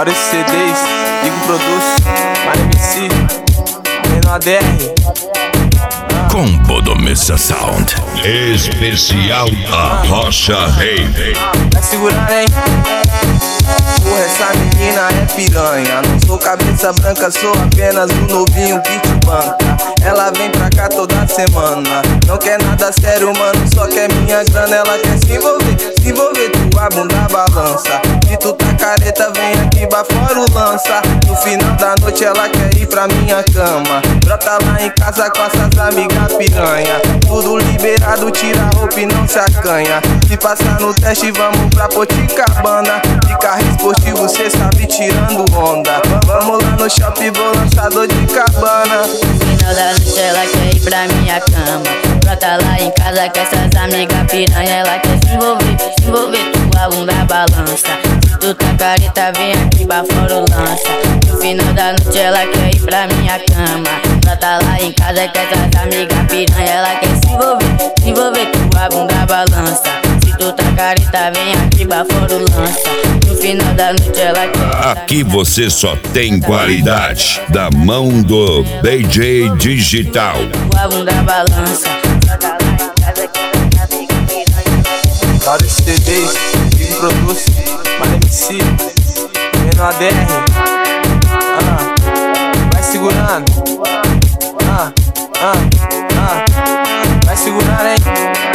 Vários CDs, Digo Produz, Mário MC, Menor DR. Combo do Missa Sound. Especial A Rocha Rave. Vai segurar, hein? Porra, essa menina é piranha. Não sou cabeça branca, sou apenas um novinho que te banca. Ela vem pra cá toda semana. Não quer nada sério, mano, só quer minha grana. Ela quer se envolver, tua bunda balança. Se tu tá careta, vem aqui, bafora o lança. No final da noite ela quer ir pra minha cama. Brota lá em casa com essas amigas piranha. Tudo liberado, tira a roupa e não se acanha. Se passar no teste, vamos pra Poticabana. De carro esportivo, cê sabe, tirando onda. Vamos lá no shopping, vou lançador de cabana. No final da noite ela quer ir pra minha cama. Brota lá em casa com essas amigas piranha. Ela quer se envolver, tua bunda balança. Se tu tá careta, vem aqui, bafora o lança. No final da noite ela quer ir pra minha cama. Brota lá em casa com essas amigas piranha. Ela quer se envolver, tua bunda balança. Se tu tá careta, vem aqui, bafora o lança. No final da noite ela quer. Aqui você só tem qualidade da mão do DJ Digital. Tua bunda balança. Vários CDs, Digo Produz, Mário MC, Menor DR. Vai segurando. Vai segurando, hein?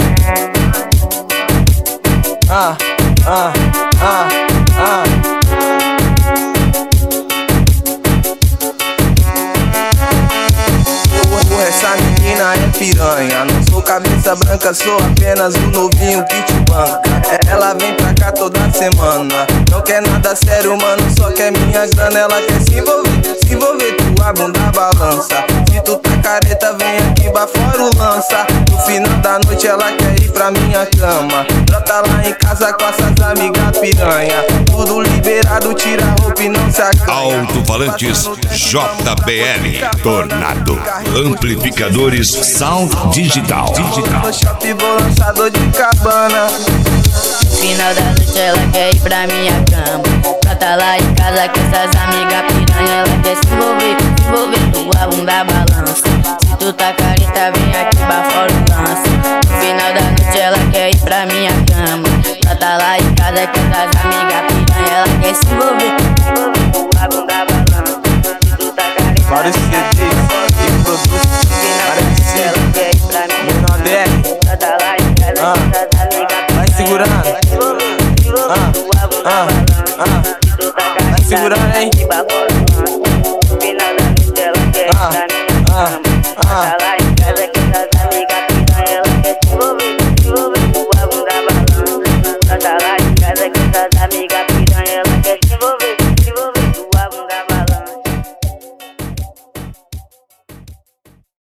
Porra, essa menina é piranha. Não sou cabeça branca, sou apenas um novinho que te banca. Ela vem pra cá toda semana. Não quer nada sério, mano, só quer minha grana. Ela quer se envolver, tua bunda balança. Se tu tá careta, vem aqui, bafora o lança. No final da noite ela quer ir pra minha cama. Brota lá em casa com essas amigas piranha. Tudo liberado, tira a roupa e não se acanha. Alto-falantes JBL Tornado. Amplificadores Sound Digital. No shopping, vou lançador de cabana. No final da noite ela quer ir pra minha cama. Brota lá em casa com essas amigas piranha. Ela quer se envolver, tua bunda balança. Se tu tá careta, vem aqui, bafora o lança. No final da noite ela quer ir pra minha cama. Brota lá em casa com essas amigas piranha. Ela quer se envolver, tua bunda balança. Se tu tá careta, Vários CDs, Digo Produz, Mário MC, Menor DR. brota lá em casa com essas amigas piranha. Vai segurando. Vai segurando, hein? No final da noite ela quer ir pra minha cama.